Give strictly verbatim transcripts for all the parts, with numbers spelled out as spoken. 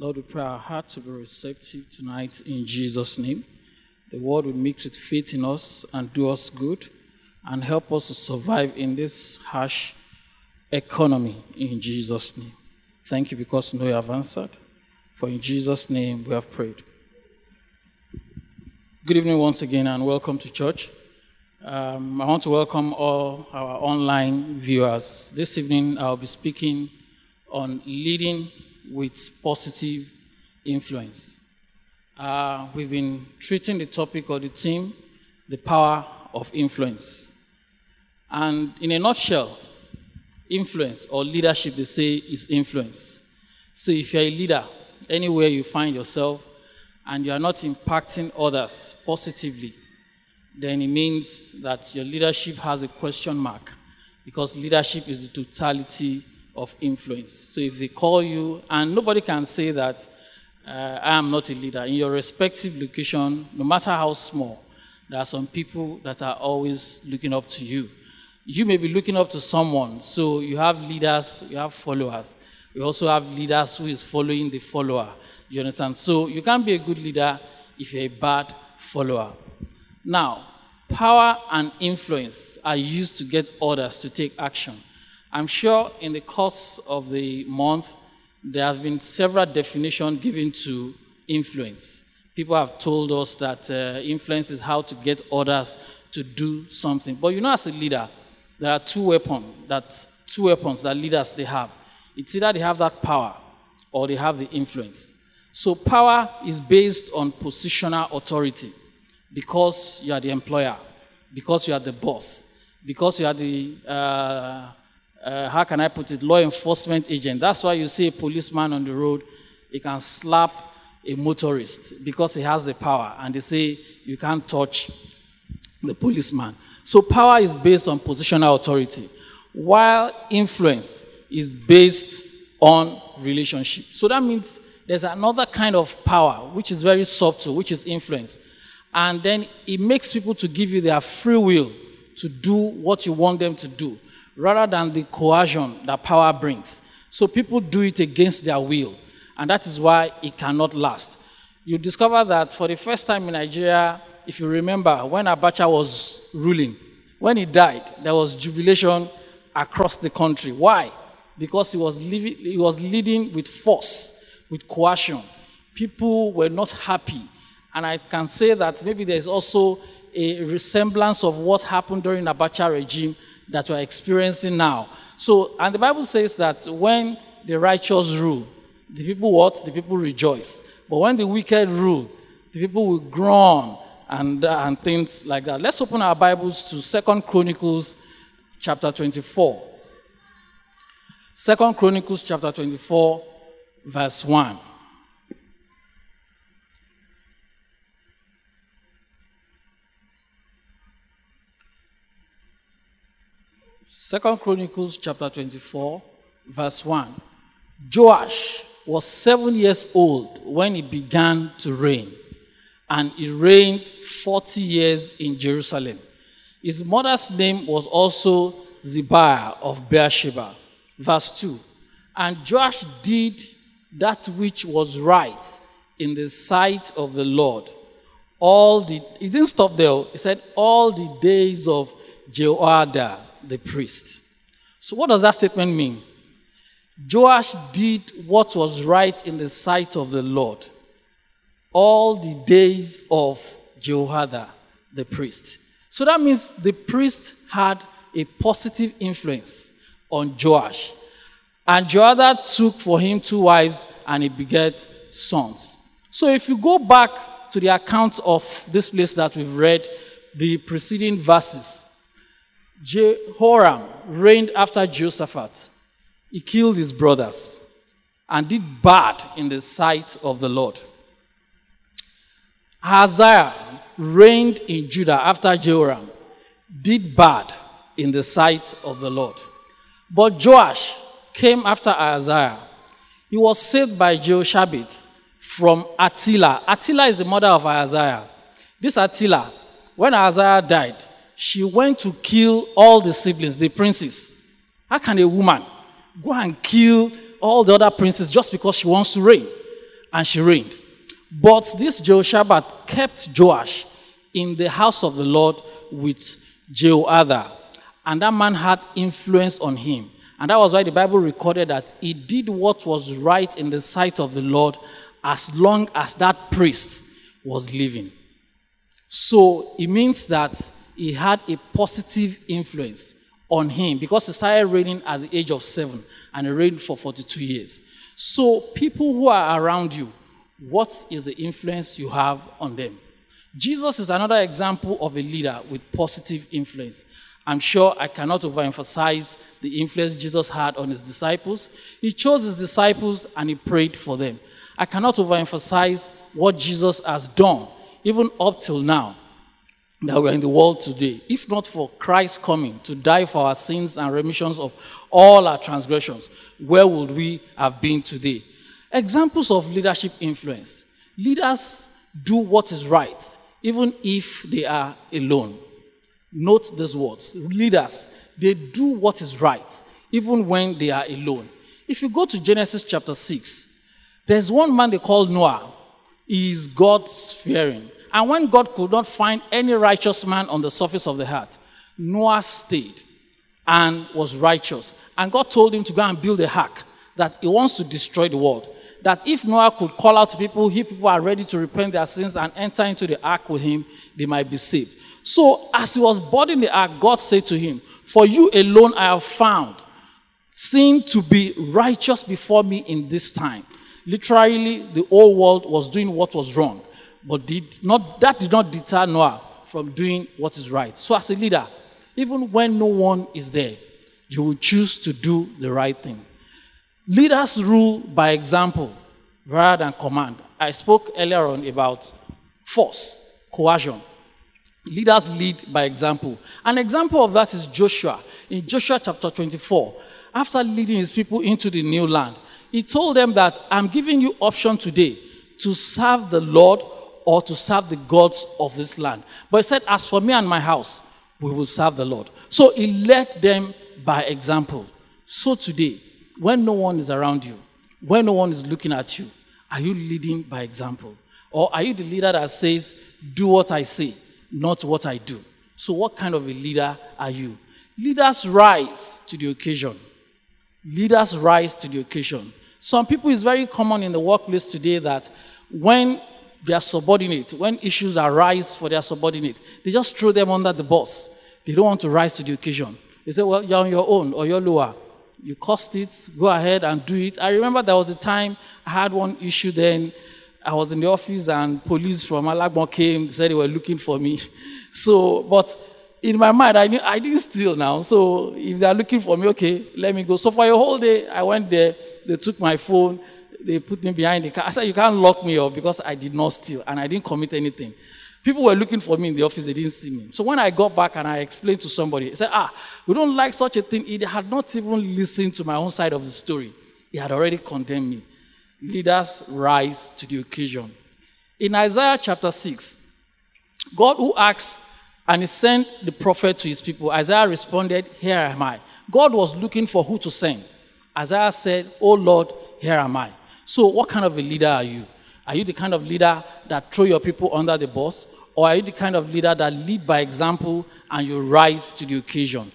Lord, we pray our hearts will be receptive tonight in Jesus' name. The word will mix with faith in us and do us good and help us to survive in this harsh economy in Jesus' name. Thank you because you know you have answered. For in Jesus' name we have prayed. Good evening once again and welcome to church. Um, I want to welcome all our online viewers. This evening I'll be speaking on leading with positive influence. Uh, we've been treating the topic or the theme, the power of influence. And in a nutshell, influence or leadership, they say, is influence. So if you're a leader, anywhere you find yourself, and you are not impacting others positively, then it means that your leadership has a question mark, because leadership is the totality of influence. So if they call you, and nobody can say that uh, I am not a leader, in your respective location, no matter how small, there are some people that are always looking up to you. You may be looking up to someone, so you have leaders, you have followers. We also have leaders who is following the follower. You understand? So you can't be a good leader if you're a bad follower. Now, power and influence are used to get others to take action. I'm sure in the course of the month, there have been several definitions given to influence. People have told us that uh, influence is how to get others to do something. But you know, as a leader, there are two weapons that two weapons that leaders they have. It's either they have that power or they have the influence. So power is based on positional authority, because you are the employer, because you are the boss, because you are the uh, Uh, how can I put it, law enforcement agent. That's why you see a policeman on the road, he can slap a motorist because he has the power, and they say you can't touch the policeman. So power is based on positional authority, while influence is based on relationship. So that means there's another kind of power which is very subtle, which is influence. And then it makes people to give you their free will to do what you want them to do, rather than the coercion that power brings. So people do it against their will, and that is why it cannot last. You discover that for the first time in Nigeria, if you remember, when Abacha was ruling, when he died, there was jubilation across the country. Why? Because he was, living, he was leading with force, with coercion. People were not happy, and I can say that maybe there's also a resemblance of what happened during Abacha regime that we're experiencing now. So, and the Bible says that when the righteous rule, the people what? The people rejoice. But when the wicked rule, the people will groan and, uh, and things like that. Let's open our Bibles to Second Chronicles chapter twenty-four. Second Chronicles chapter twenty-four, verse one. Second Chronicles chapter twenty-four, verse one. Joash was seven years old when he began to reign, and he reigned forty years in Jerusalem. His mother's name was also Zibiah of Beersheba. Verse two. And Joash did that which was right in the sight of the Lord. All the, he didn't stop there. He said, all the days of Jehoiada the priest. So what does that statement mean? Joash did what was right in the sight of the Lord all the days of Jehoiada the priest. So that means the priest had a positive influence on Joash. And Jehoiada took for him two wives, and he begat sons. So if you go back to the account of this place that we've read, the preceding verses, Jehoram reigned after Jehoshaphat. He killed his brothers and did bad in the sight of the Lord. Ahaziah reigned in Judah after Jehoram, did bad in the sight of the Lord. But Joash came after Ahaziah. He was saved by Jehoshabbat from Attila. Attila is the mother of Ahaziah. This Attila, when Ahaziah died, she went to kill all the siblings, the princes. How can a woman go and kill all the other princes just because she wants to reign? and she reigned. But this Jehoshaphat kept Joash in the house of the Lord with Jehoiada, and that man had influence on him. And that was why the Bible recorded that he did what was right in the sight of the Lord as long as that priest was living. So it means that he had a positive influence on him because he started reigning at the age of seven and he reigned for forty-two years. So people who are around you, what is the influence you have on them? Jesus is another example of a leader with positive influence. I'm sure I cannot overemphasize the influence Jesus had on his disciples. He chose his disciples and he prayed for them. I cannot overemphasize what Jesus has done, even up till now, that we're in the world today. If not for Christ coming to die for our sins and remissions of all our transgressions, where would we have been today? Examples of leadership influence. Leaders do what is right, even if they are alone. Note these words. Leaders, they do what is right, even when they are alone. If you go to Genesis chapter six, there's one man they call Noah. He is God's fearing. And when God could not find any righteous man on the surface of the earth, Noah stayed and was righteous. And God told him to go and build a ark, that he wants to destroy the world. That if Noah could call out to people, if people are ready to repent their sins and enter into the ark with him, they might be saved. So as he was boarding the ark, God said to him, "For you alone I have found, seen to be righteous before me in this time." Literally, the whole world was doing what was wrong, but did not, that did not deter Noah from doing what is right. So as a leader, even when no one is there, you will choose to do the right thing. Leaders rule by example rather than command. I spoke earlier on about force, coercion. Leaders lead by example. An example of that is Joshua. In Joshua chapter twenty-four, after leading his people into the new land, he told them that I'm giving you option today to serve the Lord or to serve the gods of this land. But he said, as for me and my house, we will serve the Lord. So he led them by example. So today, when no one is around you, when no one is looking at you, are you leading by example? Or are you the leader that says, do what I say, not what I do? So what kind of a leader are you? Leaders rise to the occasion. Leaders rise to the occasion. Some people, it's very common in the workplace today that when they are subordinate, when issues arise for their subordinate, they just throw them under the bus. They don't want to rise to the occasion. They say, well, you're on your own or you're lower. You caused it, go ahead and do it. I remember there was a time I had one issue then. I was in the office and police from Alagbon came, said they were looking for me. So, but in my mind, I knew I didn't steal now. So if they're looking for me, okay, let me go. So for a whole day, I went there. They took my phone. They put me behind the car. I said, you can't lock me up because I did not steal and I didn't commit anything. People were looking for me in the office. They didn't see me. So when I got back and I explained to somebody, he said, ah, we don't like such a thing. He had not even listened to my own side of the story. He had already condemned me. Leaders rise to the occasion. In Isaiah chapter six, God who asks, and he sent the prophet to his people, Isaiah responded, here am I. God was looking for who to send. Isaiah said, oh Lord, here am I. So what kind of a leader are you? Are you the kind of leader that throw your people under the bus? Or are you the kind of leader that lead by example and you rise to the occasion?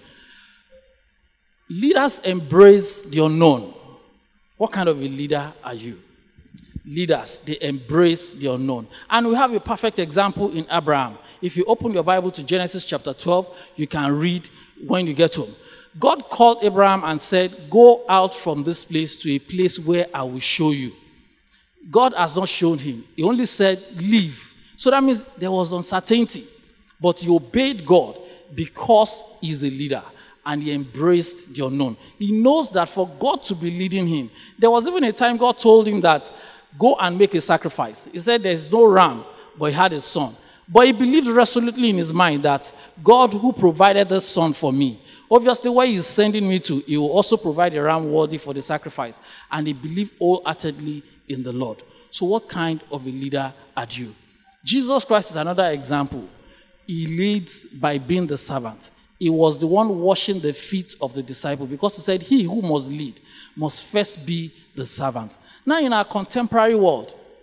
Leaders embrace the unknown. What kind of a leader are you? Leaders, they embrace the unknown. And we have a perfect example in Abraham. If you open your Bible to Genesis chapter twelve, you can read when you get home. God called Abraham and said, go out from this place to a place where I will show you. God has not shown him. He only said, leave. So that means there was uncertainty. But he obeyed God because he's a leader. And he embraced the unknown. He knows that for God to be leading him, there was even a time God told him that, go and make a sacrifice. He said there's no ram, but he had a son. But he believed resolutely in his mind that God who provided the son for me, obviously where he's sending me to, he will also provide a ram worthy for the sacrifice. And he believed wholeheartedly in the Lord. So what kind of a leader are you? Jesus Christ is another example. He leads by being the servant. He was the one washing the feet of the disciple because he said he who must lead must first be the servant. Now in our contemporary world,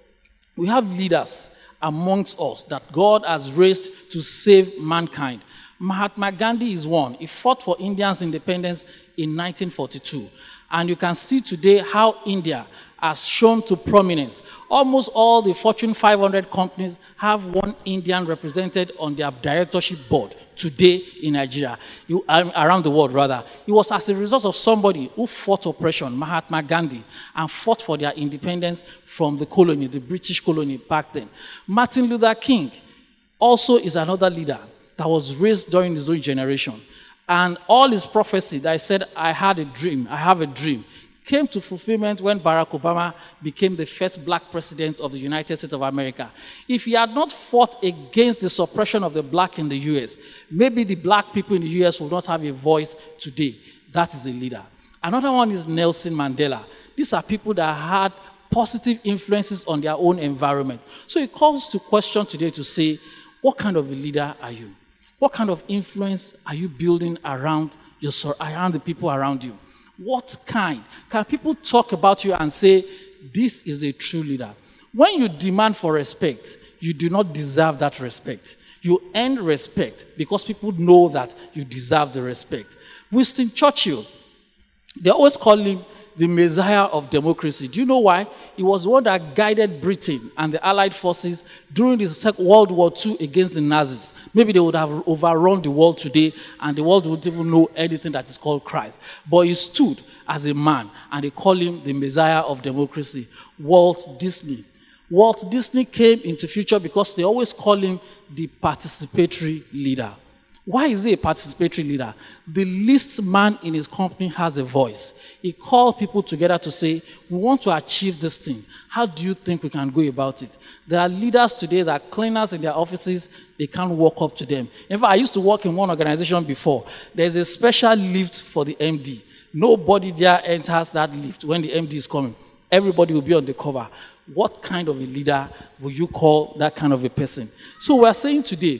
We have leaders amongst us that God has raised to save mankind. Mahatma Gandhi is one. He fought for India's independence in nineteen forty-two. And you can see today how India has shown to prominence. Almost all the Fortune five hundred companies have one Indian represented on their directorship board today in Nigeria, you, around the world rather. It was as a result of somebody who fought oppression, Mahatma Gandhi, and fought for their independence from the colony, the British colony back then. Martin Luther King also is another leader that was raised during his own generation. And all his prophecy that I said, I had a dream, I have a dream, came to fulfillment when Barack Obama became the first black president of the United States of America. If he had not fought against the suppression of the black in the U S, maybe the black people in the U S would not have a voice today. That is a leader. Another one is Nelson Mandela. These are people that had positive influences on their own environment. So it calls to question today to say, what kind of a leader are you? What kind of influence are you building around your, around the people around you? What kind? Can people talk about you and say, this is a true leader? When you demand for respect, you do not deserve that respect. You earn respect because people know that you deserve the respect. Winston Churchill, they always call him the Messiah of democracy. Do you know why? He was the one that guided Britain and the Allied forces during the World War Two against the Nazis. Maybe they would have overrun the world today and the world wouldn't even know anything that is called Christ. But he stood as a man and they call him the Messiah of democracy. Walt Disney. Walt Disney came into future because they always call him the participatory leader. Why is he a participatory leader? The least man in his company has a voice. He called people together to say, we want to achieve this thing. How do you think we can go about it? There are leaders today that cleaners in their offices, they can't walk up to them. In fact, I used to work in one organization before. There's a special lift for the M D. Nobody there enters that lift when the M D is coming. Everybody will be on the cover. What kind of a leader will you call that kind of a person? So we're saying today,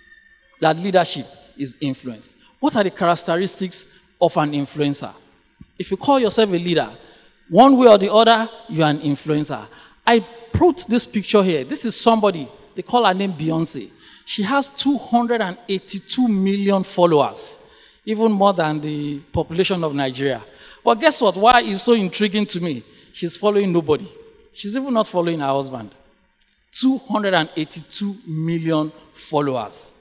that leadership is influence. What are the characteristics of an influencer? If you call yourself a leader, one way or the other, you are an influencer. I put this picture here. This is somebody, they call her name Beyonce. She has two hundred eighty-two million followers, even more than the population of Nigeria. But guess what? Why is so intriguing to me? She's following nobody. She's even not following her husband. two hundred eighty-two million followers.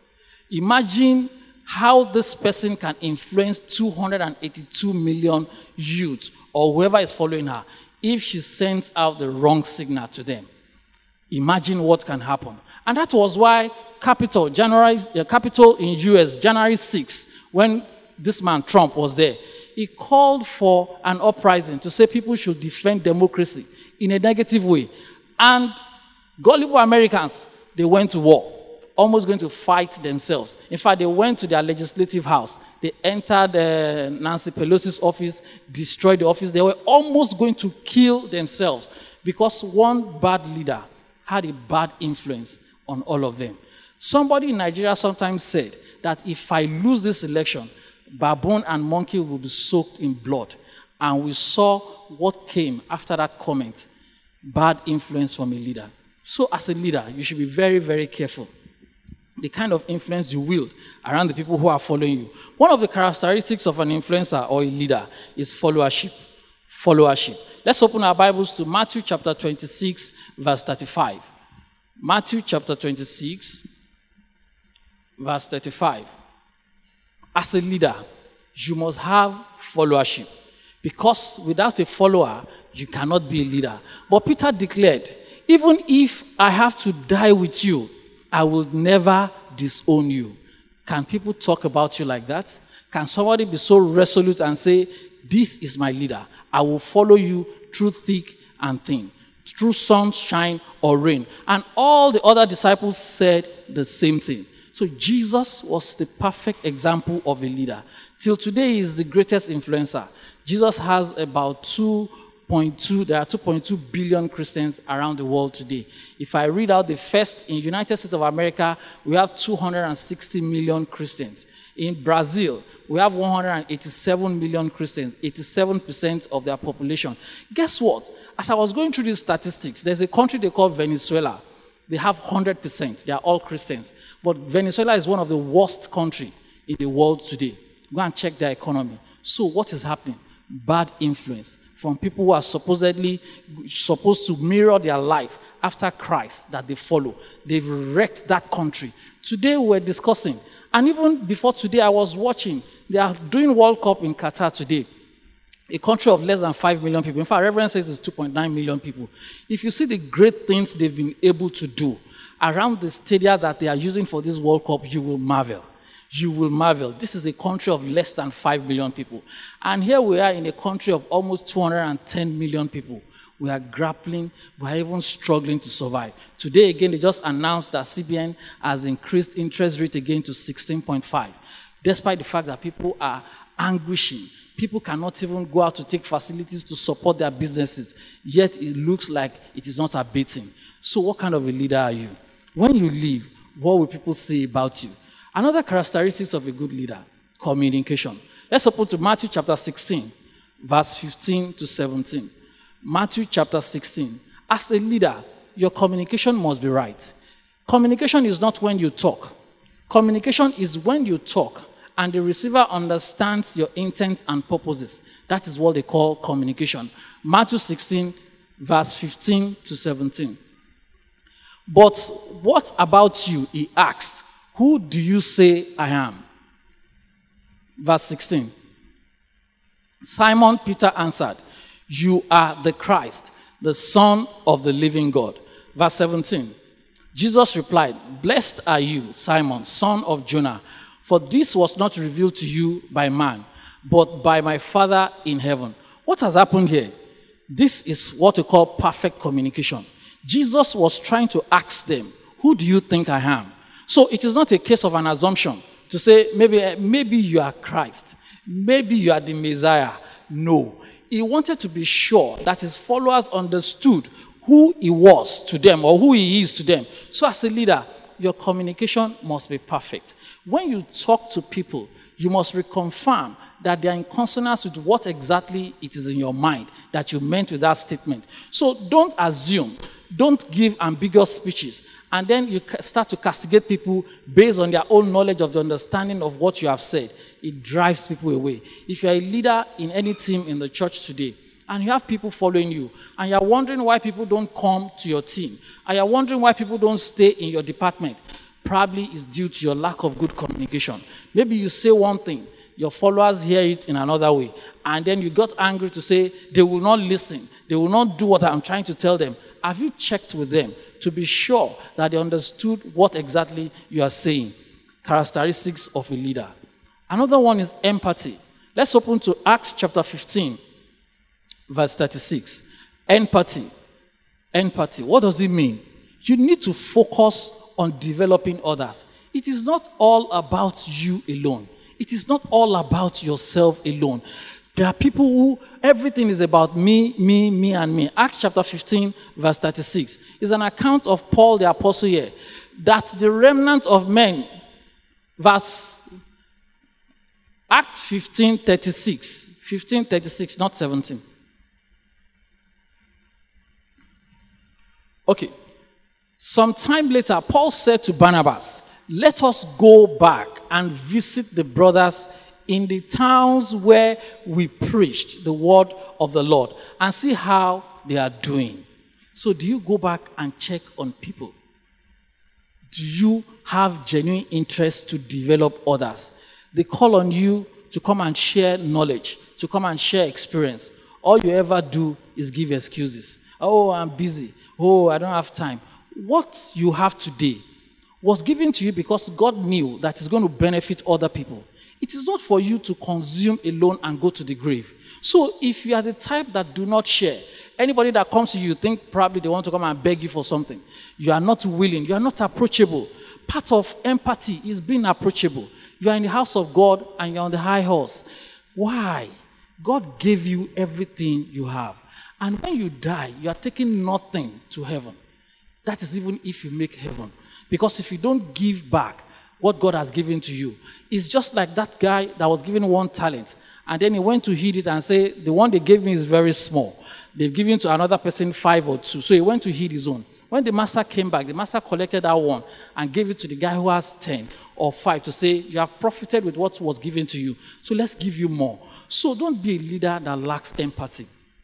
Imagine how this person can influence two hundred eighty-two million youths or whoever is following her if she sends out the wrong signal to them. Imagine what can happen. And that was why Capitol, January, uh, Capitol in U S, January sixth, when this man Trump was there, he called for an uprising to say people should defend democracy in a negative way. And gullible Americans, they went to war, almost going to fight themselves. In fact, they went to their legislative house. They entered uh, Nancy Pelosi's office, destroyed the office. They were almost going to kill themselves because one bad leader had a bad influence on all of them. Somebody in Nigeria sometimes said that if I lose this election, baboon and monkey will be soaked in blood. And we saw what came after that comment. Bad influence from a leader. So as a leader, you should be very, very careful the kind of influence you wield around the people who are following you. One of the characteristics of an influencer or a leader is followership. Followership. Let's open our Bibles to Matthew chapter twenty-six, verse thirty-five. Matthew chapter twenty-six, verse thirty-five. As a leader, you must have followership, because without a follower, you cannot be a leader. But Peter declared, even if I have to die with you, I will never disown you. Can people talk about you like that? Can somebody be so resolute and say, this is my leader. I will follow you through thick and thin, through sunshine or rain. And all the other disciples said the same thing. So Jesus was the perfect example of a leader. Till today, he is the greatest influencer. Jesus has about two point two, there are two point two billion Christians around the world today. If I read out the first, in United States of America, we have two hundred sixty million Christians. In Brazil, we have one hundred eighty-seven million Christians, eighty-seven percent of their population. Guess what? As I was going through these statistics, there's a country they call Venezuela. They have one hundred percent. They are all Christians. But Venezuela is one of the worst countries in the world today. Go and check their economy. So what is happening? Bad influence from people who are supposedly supposed to mirror their life after Christ that they follow. They've wrecked that country. Today we're discussing, and even before today I was watching, they are doing World Cup in Qatar today. A country of less than five million people. In fact, Reverend says it's two point nine million people. If you see the great things they've been able to do around the stadia that they are using for this World Cup, you will marvel. You will marvel. This is a country of less than five million people. And here we are in a country of almost two hundred ten million people. We are grappling, we are even struggling to survive. Today, again, they just announced that C B N has increased interest rate again to sixteen point five, despite the fact that people are anguishing. People cannot even go out to take facilities to support their businesses, yet it looks like it is not abating. So what kind of a leader are you? When you leave, what will people say about you? Another characteristic of a good leader, communication. Let's open to Matthew chapter sixteen, verse fifteen to seventeen. Matthew chapter sixteen. As a leader, your communication must be right. Communication is not when you talk. Communication is when you talk and the receiver understands your intent and purposes. That is what they call communication. Matthew sixteen, verse fifteen to seventeen. But what about you? He asked. Who do you say I am? Verse sixteen. Simon Peter answered, you are the Christ, the Son of the living God. Verse seventeen. Jesus replied, blessed are you, Simon, son of Jonah, for this was not revealed to you by man, but by my Father in heaven. What has happened here? This is what we call perfect communication. Jesus was trying to ask them, who do you think I am? So it is not a case of an assumption to say, maybe, maybe you are Christ. Maybe you are the Messiah. No. He wanted to be sure that his followers understood who he was to them or who he is to them. So as a leader, your communication must be perfect. When you talk to people, you must reconfirm that they are in consonance with what exactly it is in your mind that you meant with that statement. So don't assume. Don't give ambiguous speeches. And then you start to castigate people based on their own knowledge of the understanding of what you have said. It drives people away. If you're a leader in any team in the church today, and you have people following you, and you're wondering why people don't come to your team, and you're wondering why people don't stay in your department, probably is due to your lack of good communication. Maybe you say one thing, your followers hear it in another way, and then you got angry to say they will not listen, they will not do what I'm trying to tell them. Have you checked with them to be sure that they understood what exactly you are saying? Characteristics of a leader. Another one is empathy. Let's open to Acts chapter fifteen, verse thirty-six. Empathy. Empathy. What does it mean? You need to focus on developing others. It is not all about you alone. It is not all about yourself alone. There are people who, everything is about me, me, me, and me. Acts chapter fifteen, verse thirty-six, is an account of Paul the apostle here. That the remnant of men, verse, Acts fifteen, thirty-six, fifteen, thirty-six, not seventeen. Okay. Sometime later, Paul said to Barnabas, let us go back and visit the brothers in the towns where we preached the word of the Lord and see how they are doing. So do you go back and check on people? Do you have genuine interest to develop others? They call on you to come and share knowledge, to come and share experience. All you ever do is give excuses. Oh, I'm busy. Oh, I don't have time. What you have today was given to you because God knew that it's going to benefit other people. It is not for you to consume alone and go to the grave. So if you are the type that do not share, anybody that comes to you, you think probably they want to come and beg you for something. You are not willing. You are not approachable. Part of empathy is being approachable. You are in the house of God and you're on the high horse. Why? God gave you everything you have. And when you die, you are taking nothing to heaven. That is even if you make heaven. Because if you don't give back what God has given to you, it's just like that guy that was given one talent. And then he went to hid it and say, the one they gave me is very small. They've given to another person five or two. So he went to hid his own. When the master came back, the master collected that one and gave it to the guy who has ten or five to say, you have profited with what was given to you. So let's give you more. So don't be a leader that lacks empathy.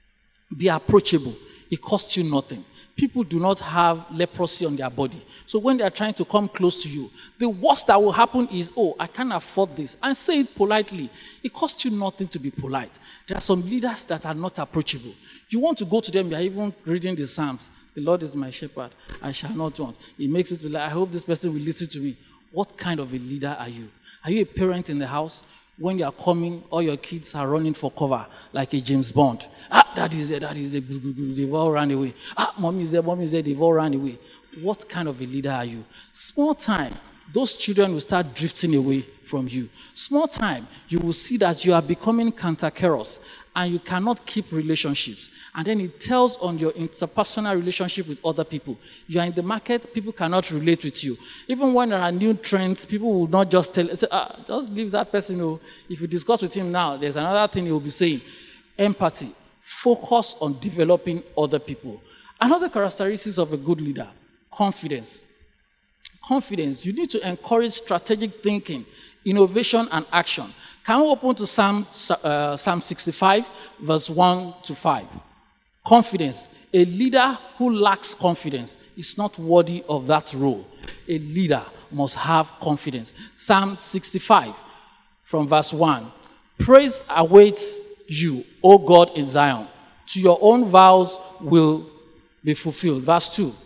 Be approachable. It costs you nothing. People do not have leprosy on their body. So when they are trying to come close to you, the worst that will happen is, oh, I can't afford this. And say it politely. It costs you nothing to be polite. There are some leaders that are not approachable. You want to go to them, you are even reading the Psalms. The Lord is my shepherd, I shall not want. It makes you to like, I hope this person will listen to me. What kind of a leader are you? Are you a parent in the house? When you are coming, all your kids are running for cover like a James Bond. Ah, that is it, that is it, they've all run away. Ah, mommy is there, mommy is there, they've all run away. What kind of a leader are you? Small time, those children will start drifting away from you. Small time, you will see that you are becoming cantankerous and you cannot keep relationships. And then it tells on your interpersonal relationship with other people. You are in the market, people cannot relate with you. Even when there are new trends, people will not just tell, say, ah, just leave that person. Who, if you discuss with him now, there's another thing he will be saying. Empathy. Focus on developing other people. Another characteristic of a good leader, confidence. Confidence. You need to encourage strategic thinking, innovation, and action. Can we open to Psalm, uh, Psalm sixty-five, verse one to five? Confidence. A leader who lacks confidence is not worthy of that role. A leader must have confidence. Psalm sixty-five, from verse one. Praise awaits you, O God in Zion. To your own vows will be fulfilled. Verse two.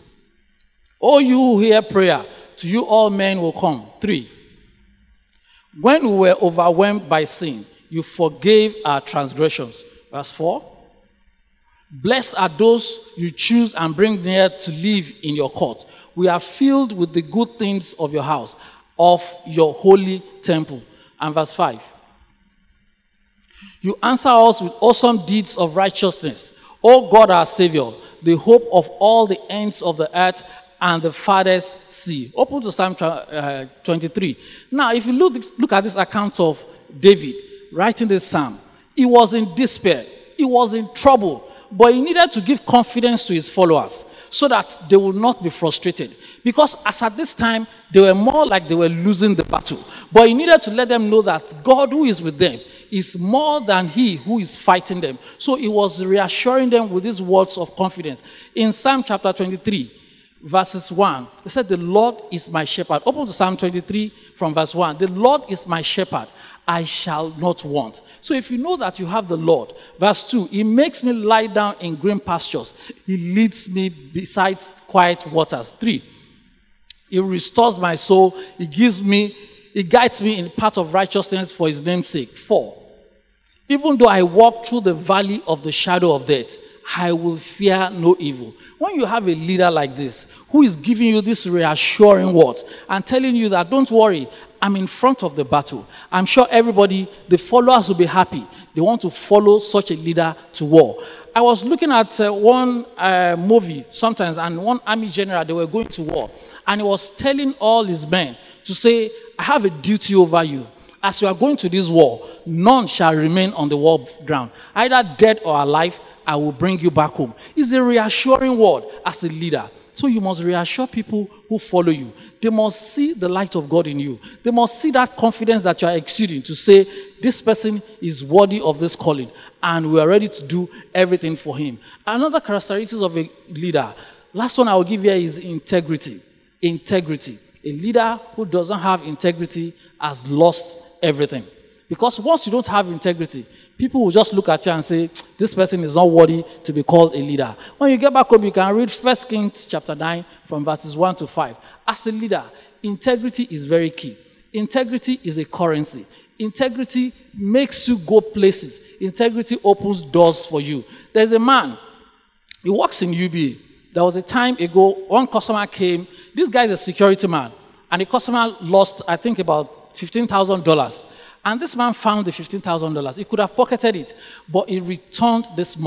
O you who hear prayer, to you all men will come. Three. When we were overwhelmed by sin, you forgave our transgressions. Verse four. Blessed are those you choose and bring near to live in your court. We are filled with the good things of your house, of your holy temple. And verse five. You answer us with awesome deeds of righteousness. O God our Savior, the hope of all the ends of the earth and the farthest sea. Open to Psalm twenty-three. Now, if you look, look at this account of David writing this psalm, he was in despair. He was in trouble. But he needed to give confidence to his followers so that they will not be frustrated. Because as at this time, they were more like they were losing the battle. But he needed to let them know that God who is with them is more than he who is fighting them. So he was reassuring them with these words of confidence. In Psalm chapter twenty-three, verses one, he said, the Lord is my shepherd. Open to Psalm twenty-three from verse one. The Lord is my shepherd, I shall not want. So if you know that you have the Lord, verse two, he makes me lie down in green pastures. He leads me beside quiet waters. Three, he restores my soul. He gives me, he guides me in the path of righteousness for his name's sake. Four, even though I walk through the valley of the shadow of death, I will fear no evil. When you have a leader like this, who is giving you these reassuring words and telling you that, don't worry, I'm in front of the battle. I'm sure everybody, the followers will be happy. They want to follow such a leader to war. I was looking at uh, one uh, movie sometimes, and one army general, they were going to war. And he was telling all his men to say, I have a duty over you. As you are going to this war, none shall remain on the war ground. Either dead or alive, I will bring you back home. It's a reassuring word as a leader. So you must reassure people who follow you. They must see the light of God in you. They must see that confidence that you are exuding to say, this person is worthy of this calling, and we are ready to do everything for him. Another characteristic of a leader, last one I will give here is integrity. Integrity. A leader who doesn't have integrity has lost everything. Because once you don't have integrity, people will just look at you and say, this person is not worthy to be called a leader. When you get back home, you can read First Kings chapter nine from verses one to five. As a leader, integrity is very key. Integrity is a currency. Integrity makes you go places. Integrity opens doors for you. There's a man, he works in U B A. There was a time ago, one customer came. This guy is a security man. And the customer lost, I think, about fifteen thousand dollars. And this man found the fifteen thousand dollars. He could have pocketed it, but he returned this money.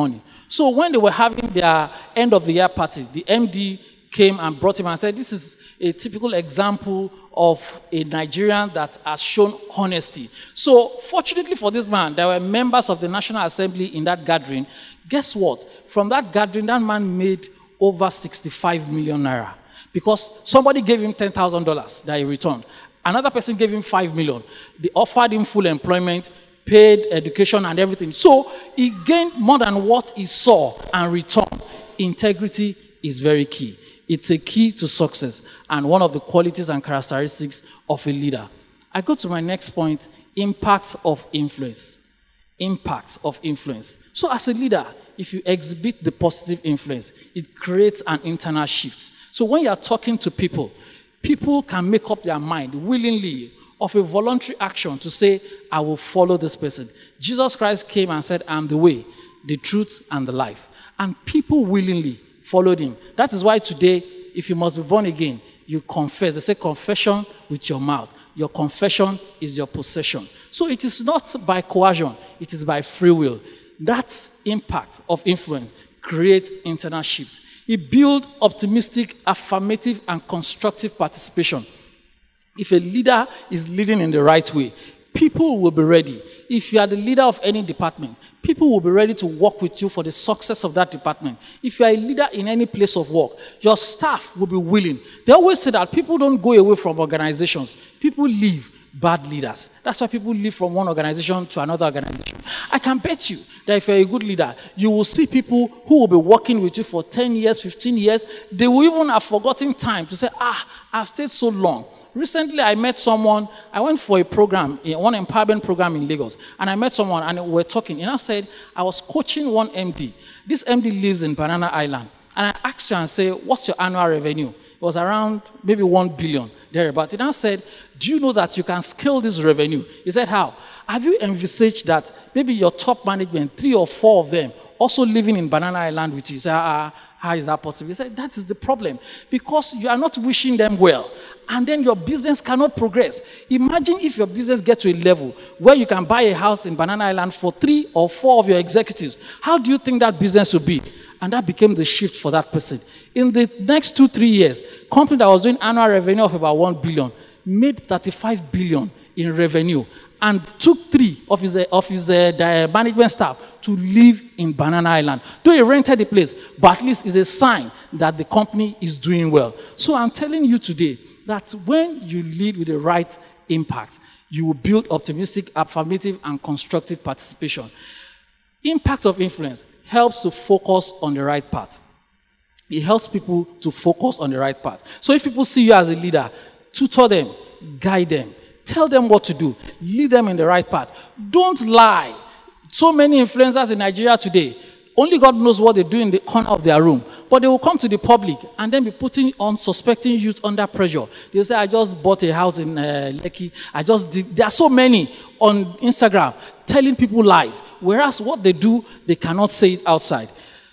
So when they were having their end of the year party, the M D came and brought him and said, this is a typical example of a Nigerian that has shown honesty. So fortunately for this man, there were members of the National Assembly in that gathering. Guess what? From that gathering, that man made over sixty-five million naira because somebody gave him ten thousand dollars that he returned. Another person gave him five million. They offered him full employment, paid education and everything. So he gained more than what he saw and returned. Integrity is very key. It's a key to success and one of the qualities and characteristics of a leader. I go to my next point, impacts of influence. Impacts of influence. So as a leader, if you exhibit the positive influence, it creates an internal shift. So when you are talking to people, people can make up their mind willingly of a voluntary action to say, I will follow this person. Jesus Christ came and said, I am the way, the truth, and the life. And people willingly followed him. That is why today, if you must be born again, you confess. They say confession with your mouth. Your confession is your possession. So it is not by coercion, it is by free will. That impact of influence creates internal shift. It builds optimistic, affirmative, and constructive participation. If a leader is leading in the right way, people will be ready. If you are the leader of any department, people will be ready to work with you for the success of that department. If you are a leader in any place of work, your staff will be willing. They always say that people don't go away from organizations. People leave bad leaders. That's why people leave from one organization to another organization. I can bet you that if you're a good leader, you will see people who will be working with you for ten years, fifteen years. They will even have forgotten time to say, ah, I've stayed so long. Recently, I met someone, I went for a program, one empowerment program in Lagos, and I met someone and we were talking, and I said, I was coaching one M D. This M D lives in Banana Island. And I asked her and said, what's your annual revenue? It was around maybe one billion, thereabout. And I said, do you know that you can scale this revenue? He said, how? Have you envisaged that maybe your top management, three or four of them, also living in Banana Island with you? He said, ah, how is that possible? He said, that is the problem. Because you are not wishing them well. And then your business cannot progress. Imagine if your business gets to a level where you can buy a house in Banana Island for three or four of your executives. How do you think that business will be? And that became the shift for that person. In the next two, three years, company that was doing annual revenue of about one billion made thirty-five billion in revenue and took three of his, of his uh, management staff to live in Banana Island. Though he rented the place, but at least it's a sign that the company is doing well. So I'm telling you today that when you lead with the right impact, you will build optimistic, affirmative, and constructive participation. Impact of influence helps to focus on the right path. It helps people to focus on the right path. So if people see you as a leader, tutor them, guide them, tell them what to do, lead them in the right path. Don't lie. So many influencers in Nigeria today, only God knows what they do in the corner of their room. But they will come to the public and then be putting on suspecting youth under pressure. They'll say, I just bought a house in uh, Lekki. I just did. There are so many on Instagram telling people lies. Whereas what they do, they cannot say it outside.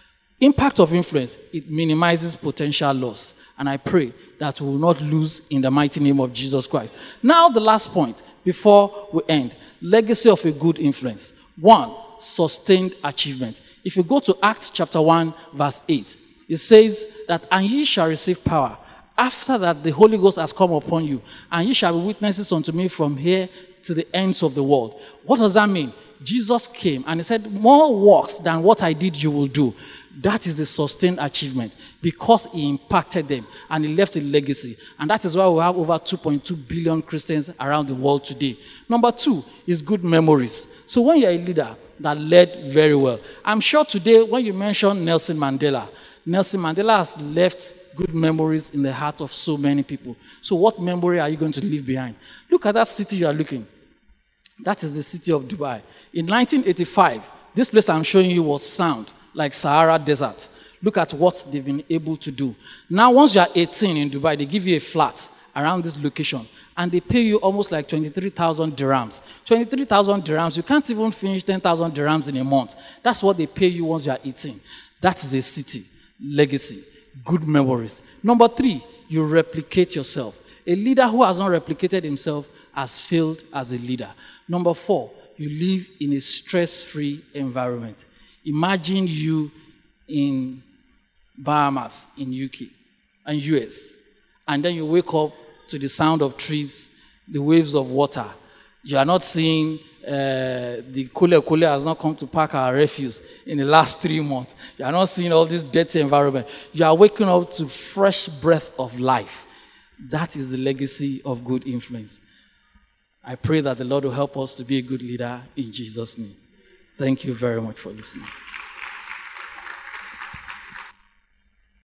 Impact of influence, it minimizes potential loss. And I pray that we will not lose in the mighty name of Jesus Christ. Now the last point before we end. Legacy of a good influence. One, sustained achievement. If you go to Acts chapter one, verse eight, it says that, and ye shall receive power. After that, the Holy Ghost has come upon you, and ye shall be witnesses unto me from here to the ends of the world. What does that mean? Jesus came and he said, more works than what I did you will do. That is a sustained achievement because he impacted them and he left a legacy. And that is why we have over two point two billion Christians around the world today. Number two is good memories. So when you're a leader that led very well, I'm sure today when you mention Nelson Mandela, Nelson Mandela has left good memories in the heart of so many people. So what memory are you going to leave behind? Look at that city you are looking. That is the city of Dubai. In nineteen eighty-five, this place I'm showing you was sound, like Sahara Desert. Look at what they've been able to do. Now, once you are eighteen in Dubai, they give you a flat around this location, and they pay you almost like twenty-three thousand dirhams. twenty-three thousand dirhams, you can't even finish ten thousand dirhams in a month. That's what they pay you once you are eighteen. That is a city. Legacy. Good memories. Number three, you replicate yourself. A leader who has not replicated himself has failed as a leader. Number four, you live in a stress-free environment. Imagine you in Bahamas, in U K, and U S, and then you wake up to the sound of trees, the waves of water. You are not seeing uh, the Kule Kule has not come to pack our refuse in the last three months. You are not seeing all this dirty environment. You are waking up to fresh breath of life. That is the legacy of good influence. I pray that the Lord will help us to be a good leader in Jesus' name. Thank you very much for listening.